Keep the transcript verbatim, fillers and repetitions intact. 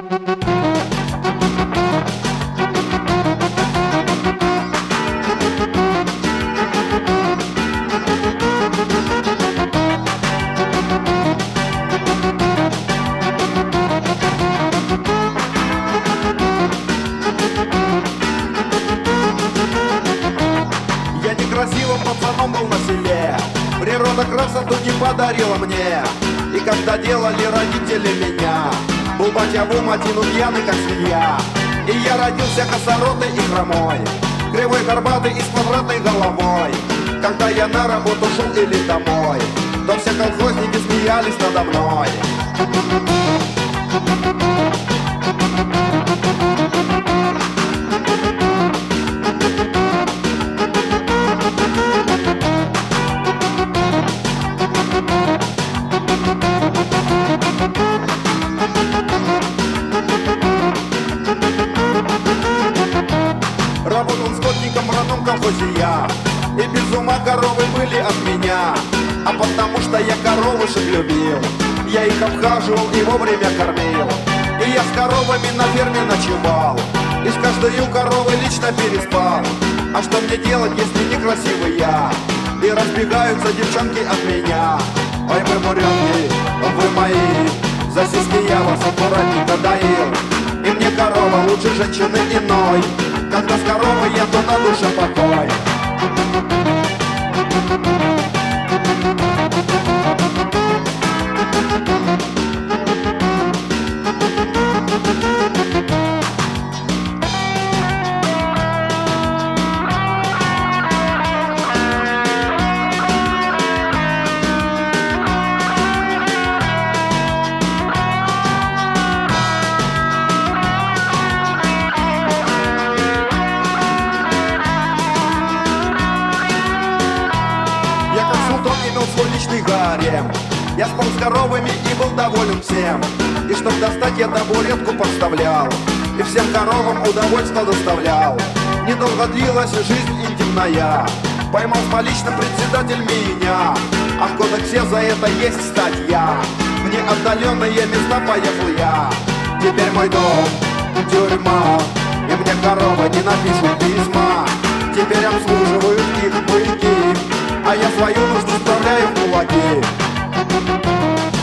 Я некрасивым пацаном был на селе, природа красоту не подарила мне. И когда делали родители меня, был батя в Уматину пьяный как свинья. И я родился косоротый и хромой, кривой, горбатый и с квадратной головой. Когда я на работу шел или домой, то все колхозники смеялись надо мной. Работал скотником в родном колхозе я, и без ума коровы были от меня. А потому что я коровушек любил, я их обхаживал и вовремя кормил. И я с коровами на ферме ночевал, и с каждой коровой лично переспал. А что мне делать, если некрасивый я, и разбегаются девчонки от меня? Ой, вы буренки, вы мои, за сиськи я вас аккуратненько доил. И мне корова лучше женщины иной, когда с коровой я, то на душе покой. Свой личный гарем, я спал с коровами и был доволен всем. И чтоб достать, я табуретку подставлял, и всем коровам удовольствие доставлял. Недолго длилась жизнь интимная, поймал с поличным председатель меня. А в кодексе за это есть статья, в неотдаленные места поехал я. Теперь мой дом тюрьма, и мне коровы не напишут письма. Теперь обслуживают их мужики, а я свою нужду вставляю в кулаки.